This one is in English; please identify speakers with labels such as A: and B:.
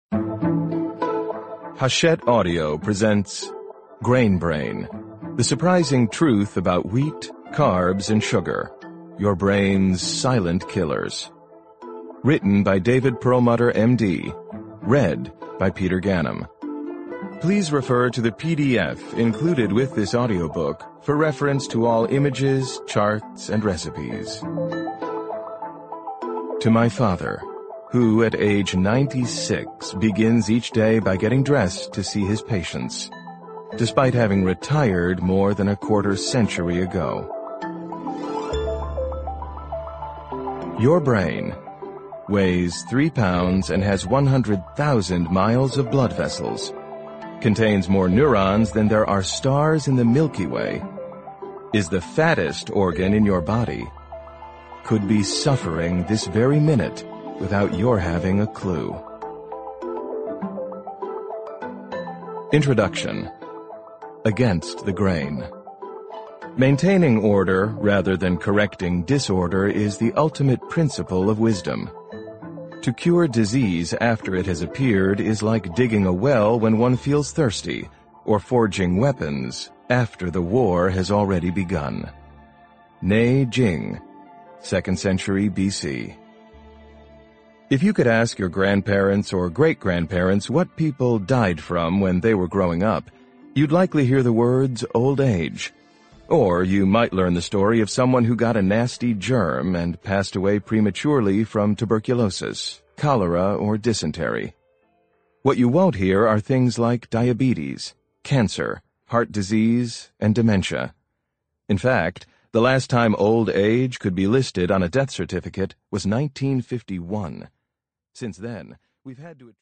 A: Hachette Audio presents Grain Brain, the surprising truth about wheat, carbs, and sugar, your brain's silent killers. Written by David Perlmutter, M.D., read by Peter Ganem. Please refer to the PDF included with this audiobook for reference to all images, charts, and recipes. To my father, who at age 96 begins each day by getting dressed to see his patients, despite having retired more than a quarter century ago. Your brain weighs 3 pounds and has 100,000 miles of blood vessels, contains more neurons than there are stars in the Milky Way, is the fattest organ in your body, could be suffering this very minute without your having a clue. Introduction. Against the grain. Maintaining order rather than correcting disorder is the ultimate principle of wisdom. To cure disease after it has appeared is like digging a well when one feels thirsty, or forging weapons after the war has already begun. Nei Jing, 2nd century BC. If you could ask your grandparents or great-grandparents what people died from when they were growing up, you'd likely hear the words old age. Or you might learn the story of someone who got a nasty germ and passed away prematurely from tuberculosis, cholera, or dysentery. What you won't hear are things like diabetes, cancer, heart disease, and dementia. In fact, the last time old age could be listed on a death certificate was 1951. Since then, we've had to